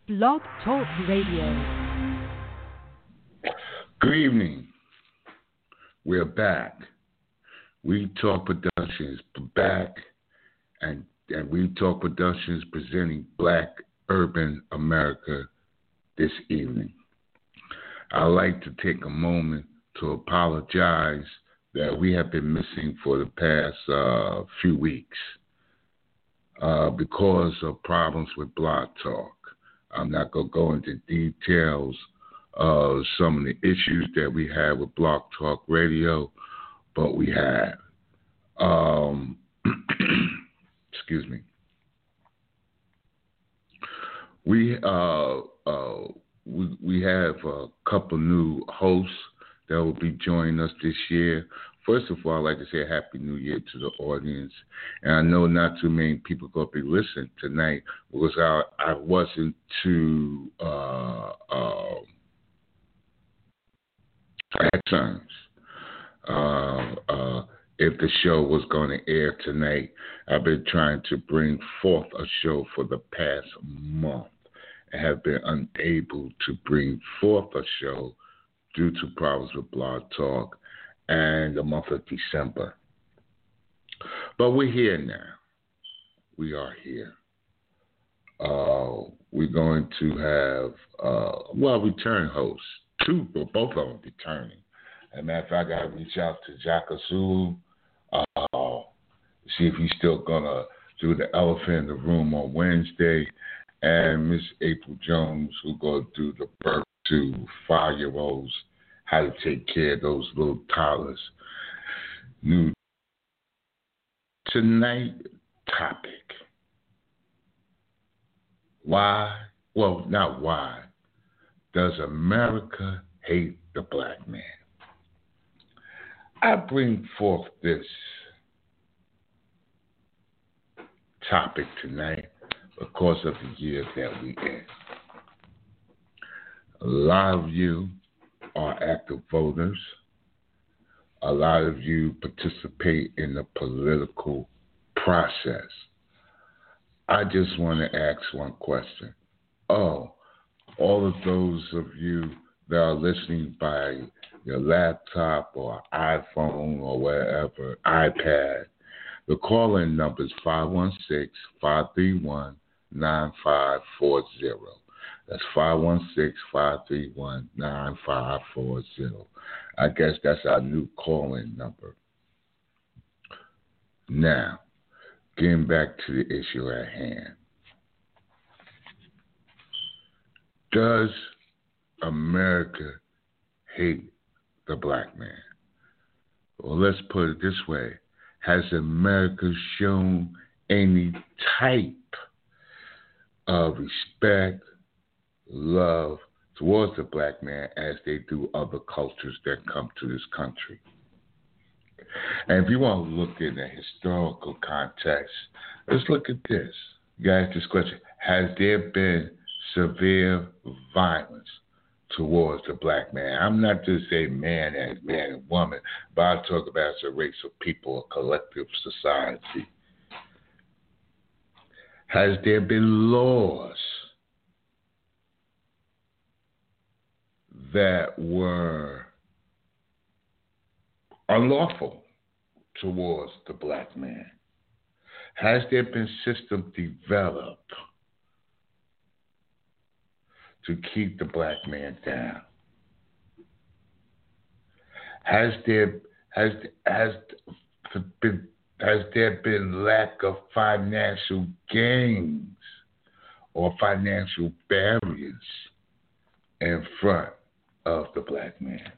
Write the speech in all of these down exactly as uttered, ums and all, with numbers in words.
Blog Talk Radio. Good evening. We're back. We Talk Productions back, and and We Talk Productions presenting Black Urban America this evening. I'd like to take a moment to apologize that we have been missing for the past uh, few weeks uh, because of problems with Blog Talk. I'm not going to go into details of some of the issues that we have with Blog Talk Radio, but we have. Um, excuse me. We uh, uh, we we have a couple new hosts that will be joining us this year. First of all, I'd like to say a Happy New Year to the audience. And I know not too many people are going to be listening tonight because I, I wasn't too, uh, uh, I had concerns uh, uh, if the show was going to air tonight. I've been trying to bring forth a show for the past month and have been unable to bring forth a show due to problems with Blog Talk and the month of December. But we're here now. We are here. Uh, we're going to have, uh, well, return hosts. Two, but both of them returning. As a matter of fact, I got to reach out to Jaka Zulu, uh, see if he's still going to do the elephant in the room on Wednesday, and Miss April Jones, who going to do the birth to five-year-olds, how to take care of those little toddlers. New tonight topic. Why? Well, not why. Does America hate the black man? I bring forth this topic tonight because of the year that we in. A lot of you are active voters. A lot of you participate in the political process. I just want to ask one question. Oh, all of those of you that are listening by your laptop or iPhone or wherever, iPad, the call-in number is five one six, five three one, nine five four zero. That's five one six, five three one, nine five four zero. I guess that's our new call-in number. Now, getting back to the issue at hand. Does America hate the black man? Well, let's put it this way. Has America shown any type of respect, love towards the black man as they do other cultures that come to this country? And if you want to look in a historical context, let's look at this. You gotta ask this question. Has there been severe violence towards the black man? I'm not just saying man as man and woman, but I talk about as a race of people, a collective society. Has there been laws that were unlawful towards the black man? Has there been systems developed to keep the black man down? Has there has has been has there been lack of financial gains or financial barriers in front of the black man?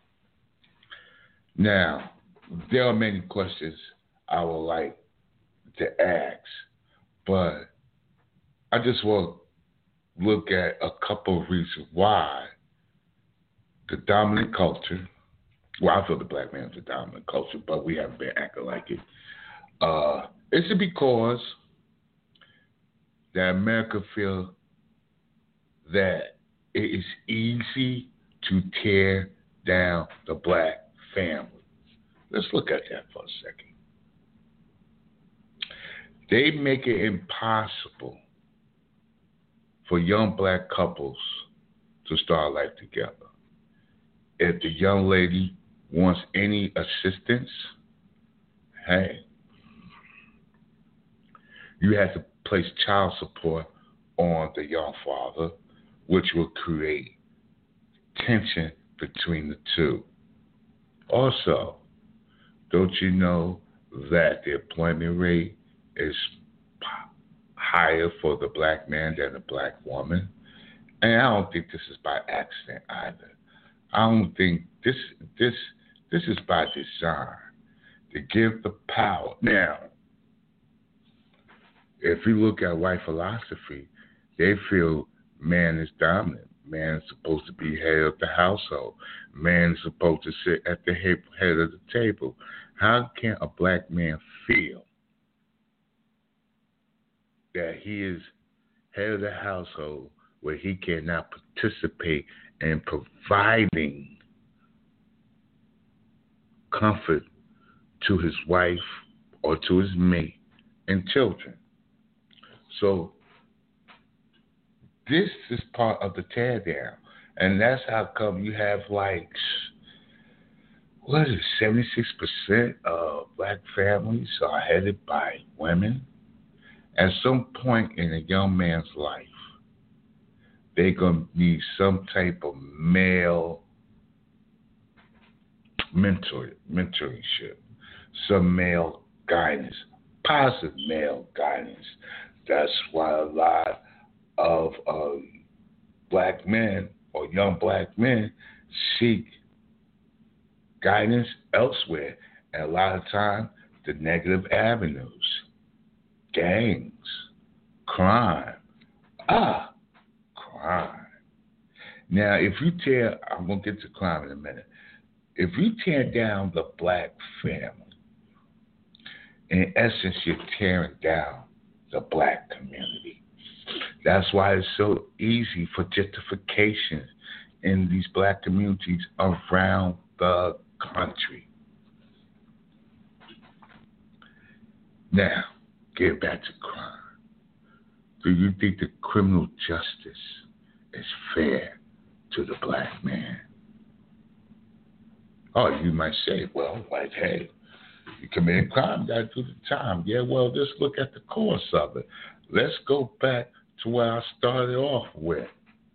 Now, there are many questions I would like to ask, but I just want to look at a couple of reasons why the dominant culture, well, I feel the black man is the dominant culture, but we haven't been acting like it. Uh, is it because that America feels that it is easy to tear down the black family? Let's look at that for a second. They make it impossible for young black couples to start life together. If the young lady wants any assistance, hey, you have to place child support on the young father, which will create tension between the two. Also, don't you know that the employment rate is higher for the black man than the black woman? And I don't think this is by accident either. I don't think this this this is by design to give the power. Now, if you look at white philosophy, they feel man is dominant. Man is supposed to be head of the household. Man is supposed to sit at the head of the table. How can a black man feel that he is head of the household where he cannot participate in providing comfort to his wife or to his mate and children? So this is part of the teardown. And that's how come you have like, what is it, seventy-six percent of black families are headed by women. At some point in a young man's life, they're going to need some type of male mentor, mentorship, some male guidance, positive male guidance. That's why a lot of uh, black men or young black men seek guidance elsewhere. And a lot of times, the negative avenues, gangs, crime. Ah, crime. Now, if you tear, I'm going to get to crime in a minute. If you tear down the black family, in essence, you're tearing down the black community. That's why it's so easy for gentrification in these black communities around the country. Now, get back to crime. Do you think the criminal justice is fair to the black man? Oh, you might say, well, like, hey, you commit a crime, you got to do the time. Yeah, well, let's look at the course of it. Let's go back to where I started off with.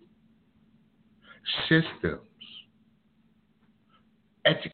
Systems. Education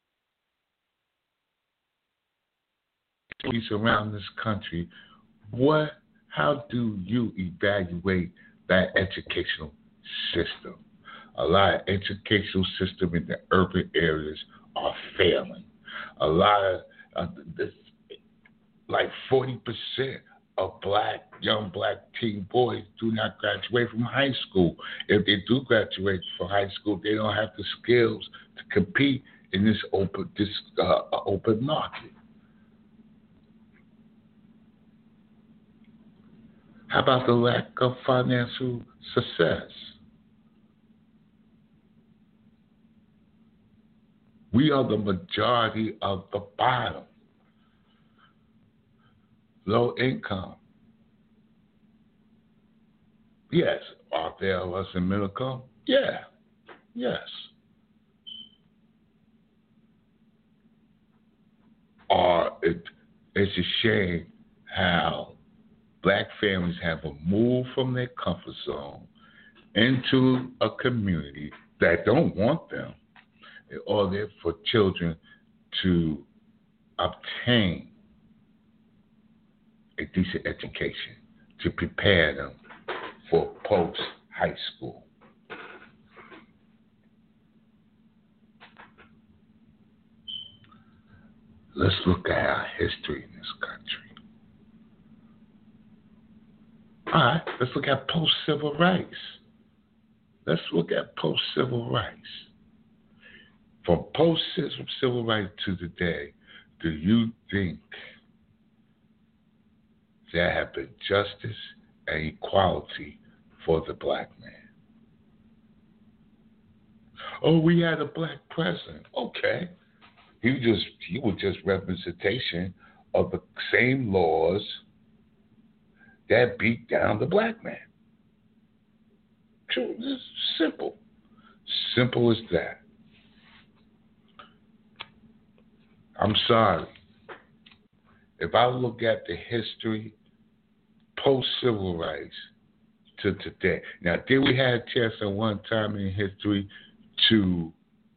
around this country. What? How do you evaluate that educational system? A lot of educational system in the urban areas are failing. A lot of uh, this, like forty percent of black, young black teen boys do not graduate from high school. If they do graduate from high school, they don't have the skills to compete in this open, this uh, open market. How about the lack of financial success? We are the majority of the bottom. Low income. Yes. Are there of us in middle income? Yeah. Yes. Or it, it's a shame how black families have moved from their comfort zone into a community that don't want them in order for children to obtain a decent education, to prepare them for post-high school. Let's look at our history in this country. All right, let's look at post-civil rights. Let's look at post-civil rights. From post-civil rights to today, do you think there have been justice and equality for the black man? Oh, we had a black president. Okay. He was just he was just representation of the same laws that beat down the black man. True. It's simple. Simple as that. I'm sorry. If I look at the history post-civil rights to today, now, did we have a chance at one time in history to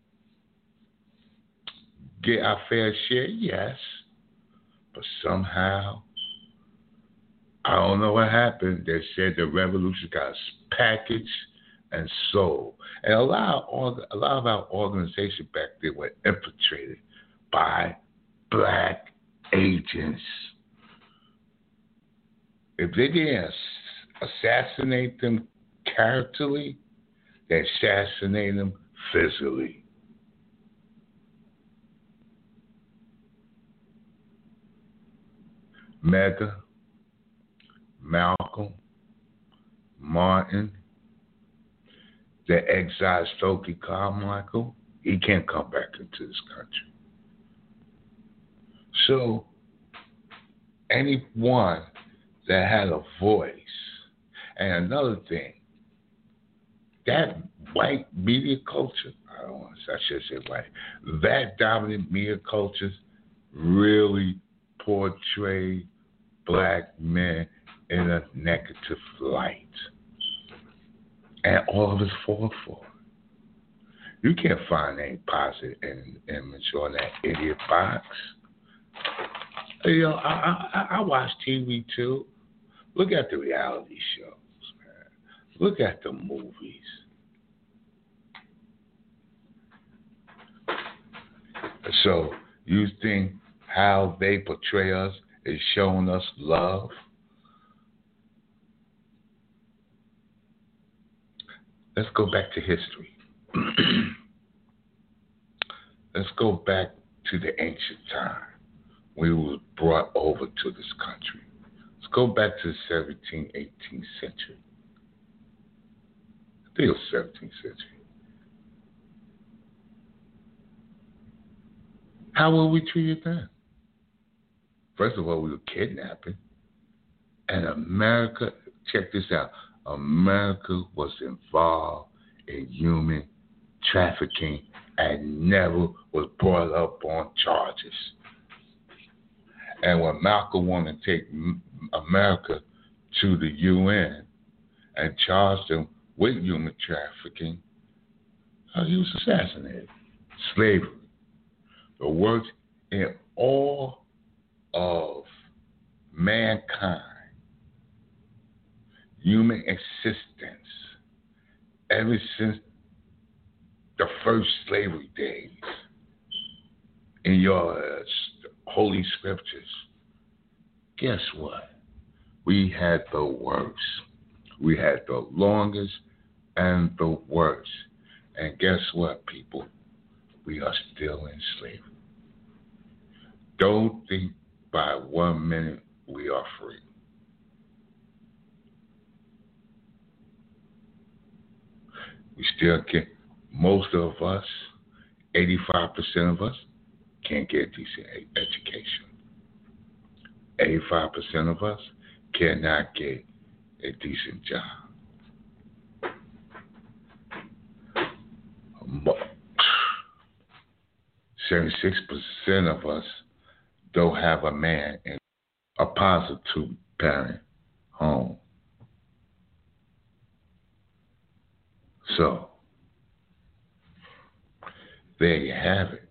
get our fair share? Yes. But somehow, I don't know what happened. They said the revolution got packaged and sold. And a lot of, a lot of our organizations back then were infiltrated by black agents. If they didn't assassinate them characterly, they assassinated them physically. Medgar, Malcolm, Martin, the exiled Stokely Carmichael, he can't come back into this country. So, anyone that had a voice, and another thing, that white media culture, I don't want to, I should say white, that dominant media culture really portray black men in a negative light. And all of us fall for it. You can't find any positive image on that idiot box. You know, I, I, I watch T V too. Look at the reality shows, man. Look at the movies. So you think how they portray us is showing us love? Let's go back to history. Let's go back to the ancient time when we were brought over to this country. Let's go back to the seventeenth, eighteenth century. I think it was seventeenth century. How were we treated then? First of all, we were kidnapping. And America, check this out, America was involved in human trafficking and never was brought up on charges. And when Malcolm wanted to take America to the U N and charge them with human trafficking, uh, he was assassinated. Slavery. The works in all of mankind, human existence, ever since the first slavery days in your uh, holy scriptures. Guess what? We had the worst. We had the longest and the worst. And guess what, people? We are still in slavery. Don't think by one minute we are free. We still can't, most of us, eighty-five percent of us, can't get a decent education. eighty-five percent of us cannot get a decent job. seventy-six percent of us don't have a man in a positive two-parent home. So, there you have it.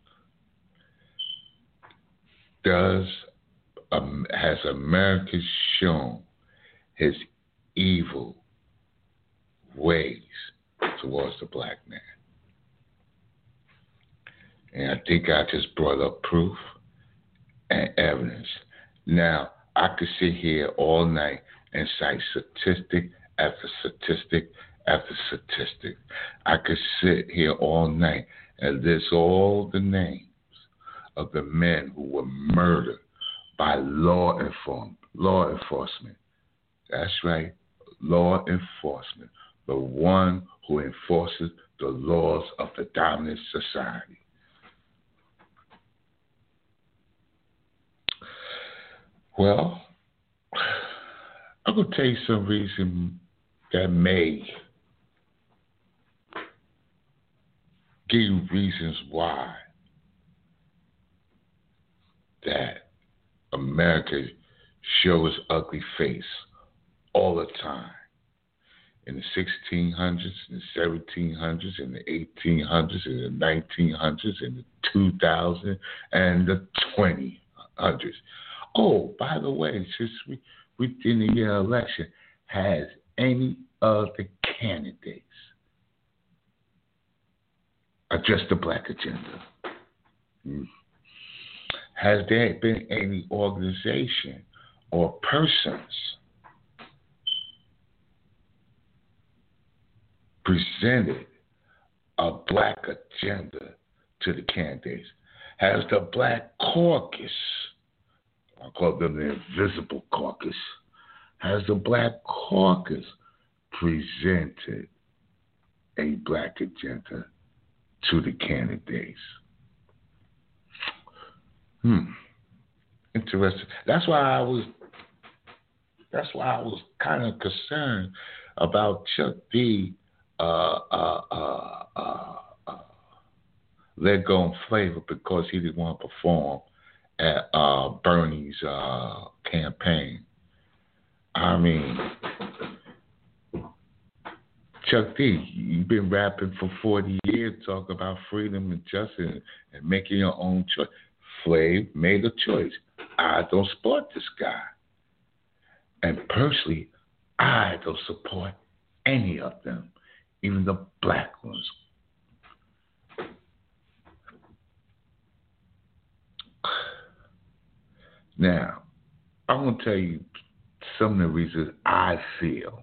Does um, has America shown his evil ways towards the black man? And I think I just brought up proof and evidence. Now, I could sit here all night and cite statistic after statistic after statistic. I could sit here all night and list all the names of the men who were murdered by law enforcement. Law enforcement. That's right, law enforcement. The one who enforces the laws of the dominant society. Well, I'm going to tell you some reason that may give you reasons why that America shows ugly face all the time. In the sixteen hundreds, in the seventeen hundreds, in the eighteen hundreds, in the nineteen hundreds, in the two thousands, and the twenty hundreds. Oh, by the way, since we, within the year election, has any of the candidates addressed the black agenda? Mm. Has there been any organization or persons presented a black agenda to the candidates? Has the Black Caucus, I call them the Invisible Caucus, has the Black Caucus presented a black agenda to the candidates? Hmm. Interesting. That's why I was. That's why I was kind of concerned about Chuck D. Uh, uh, uh, uh, uh, let go on Flavor because he didn't want to perform at uh, Bernie's uh, campaign. I mean, Chuck D, you've been rapping for forty years, talking about freedom and justice and making your own choice. Flav made a choice. I don't support this guy. And personally, I don't support any of them, even the black ones. Now, I'm going to tell you some of the reasons I feel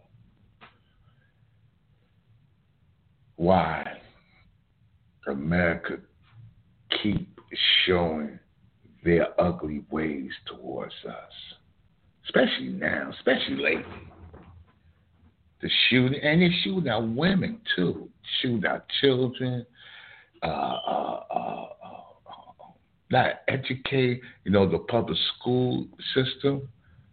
why America keep showing their ugly ways towards us, especially now, especially lately. The shooting, and they're shooting at women too, shooting at children, uh, uh, uh, uh, not educate, you know, the public school system,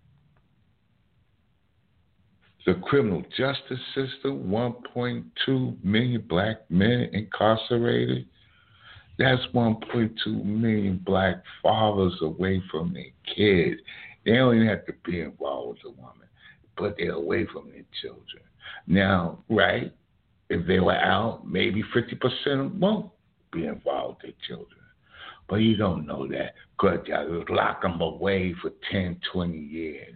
the criminal justice system, one point two million black men incarcerated. That's one point two million black fathers away from their kids. They don't even have to be involved with a woman, but they're away from their children. Now, right, if they were out, maybe fifty percent won't be involved with their children. But you don't know that because you lock them away for ten, twenty years.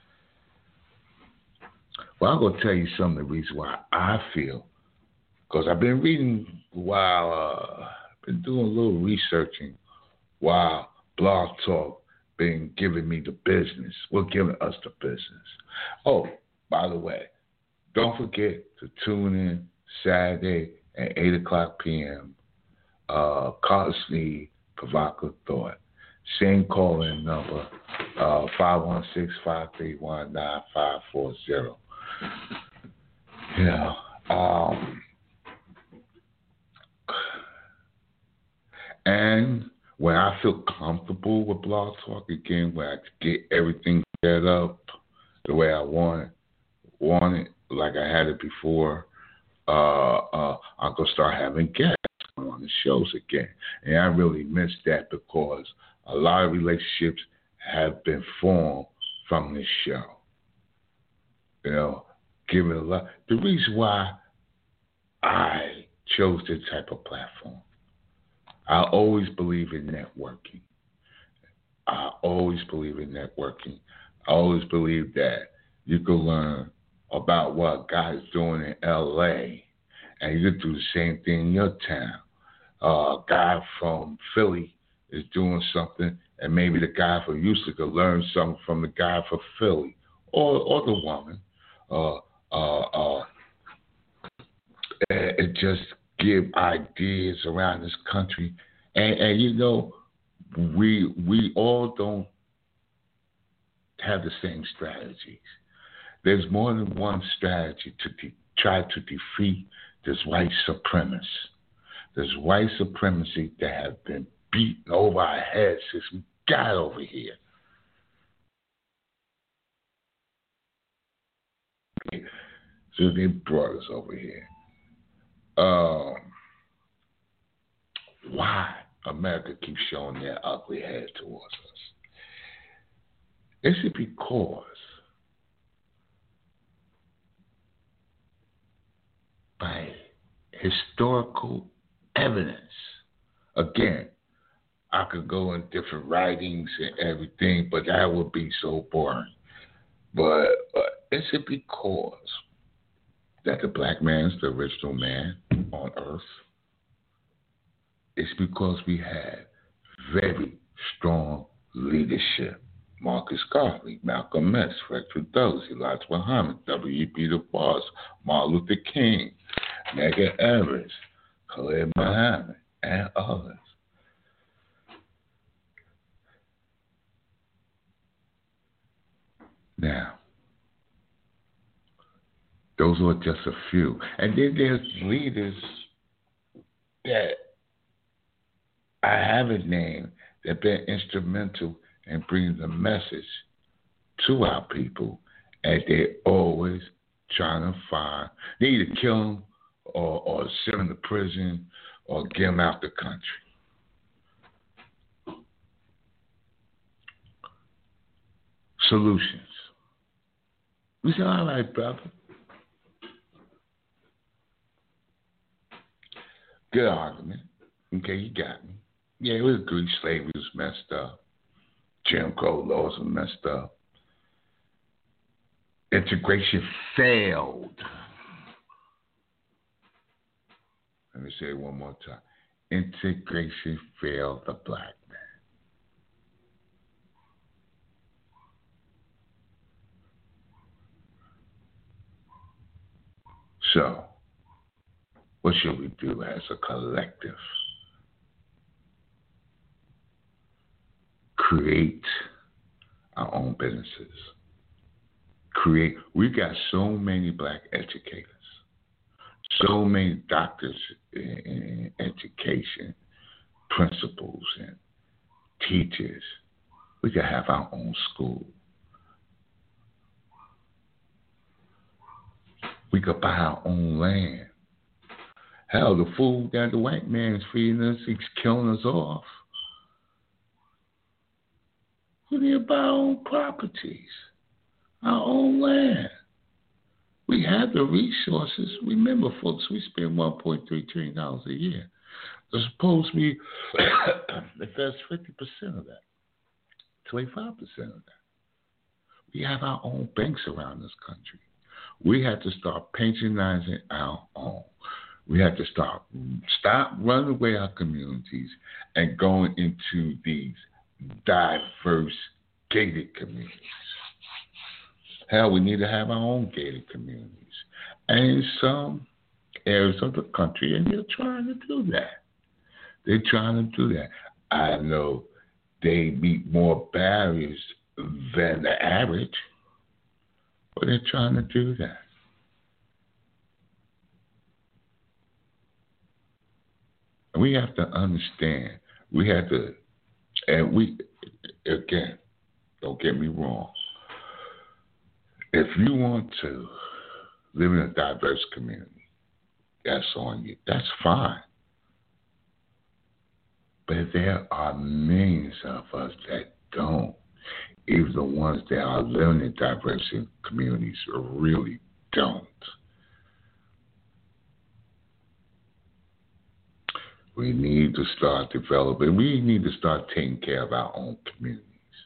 Well, I'm going to tell you some of the reasons why I feel, because I've been reading while, uh, I've been doing a little researching while Blog Talk been giving me the business. Well, giving us the business. Oh, by the way, don't forget to tune in Saturday at eight o'clock p.m. Uh, Carter Sneed, Provocative Thought. Same call-in number, uh, five one six, five three one, nine five four zero. You know, um, and when I feel comfortable with Blog Talk again, when I get everything set up the way I want it, want it like I had it before, uh, uh, I'm going to start having guests on the shows again. And I really miss that because a lot of relationships have been formed from this show. You know, give it a lot. The reason why I chose this type of platform, I always believe in networking. I always believe in networking. I always believe that you can learn about what a guy is doing in L A and you can do the same thing in your town. Uh, a guy from Philly is doing something, and maybe the guy from Houston could learn something from the guy from Philly or or the woman. Uh, uh, uh, and just give ideas around this country, and, and you know, we we all don't have the same strategies. There's more than one strategy to de- try to defeat this white supremacy. This white supremacy that has been beaten over our heads since we got over here. So they brought us over here. Um, why America keeps showing their ugly head towards us. It's because by historical evidence, again, I could go in different writings and everything, but that would be so boring. But uh, is it because that the black man is the original man on earth? It's because we had very strong leadership. Marcus Garvey, Malcolm X, Frederick Douglass, Elijah Muhammad, W E B Du Bois, Martin Luther King, Medgar Evers, Khalid Muhammad, and others. Now, those are just a few. And then there's leaders that I haven't named that have been instrumental in bringing the message to our people, and they're always trying to find, they either kill them or, or send them to prison or get them out the country. Solutions. We say, all right, brother. Good argument. Okay, you got me. Yeah, we agree slavery was messed up. Jim Crow laws were messed up. Integration failed. Let me say it one more time. Integration failed the black man. So, what should we do as a collective? Create our own businesses. Create. We got so many black educators, so many doctors in education, principals, and teachers. We could have our own school. We could buy our own land. Hell, the food that the white man is feeding us, he's killing us off. We need to buy our own properties, our own land. We have the resources. Remember, folks, we spend one point three trillion dollars a year. They're supposed to be, if that's fifty percent of that, twenty-five percent of that. We have our own banks around this country. We have to start patronizing our own. We have to start, stop running away our communities and going into these diverse gated communities. Hell, we need to have our own gated communities. And in some areas of the country, and they're trying to do that. They're trying to do that. I know they meet more barriers than the average, but they're trying to do that. And we have to understand, we have to, and we, again, don't get me wrong, if you want to live in a diverse community, that's on you. That's fine. But there are millions of us that don't. Even the ones that are living in diverse communities really don't. We need to start developing. We need to start taking care of our own communities.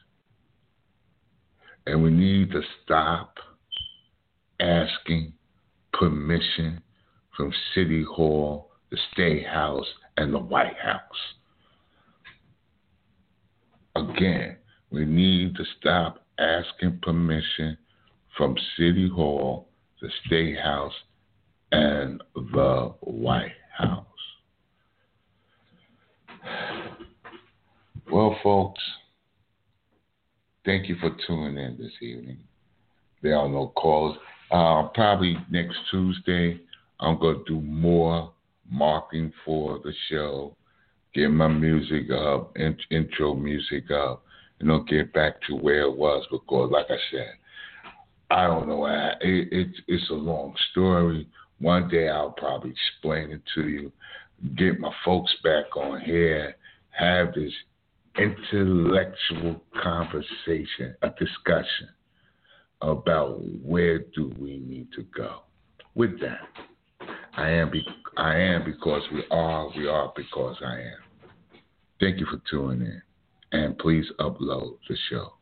And we need to stop asking permission from City Hall, the State House, and the White House. Again, we need to stop asking permission from City Hall, the State House, and the White House. Well, folks, thank you for tuning in this evening. There are no calls. Uh, probably next Tuesday, I'm going to do more marketing for the show, get my music up, in, intro music up, and I'll get back to where it was. Because, like I said, I don't know. I, it, it, it's a long story. One day I'll probably explain it to you. get my folks back on here, have this intellectual conversation, a discussion about where do we need to go. With that, I am be- I am because we are, we are because I am. Thank you for tuning in, and please upload the show.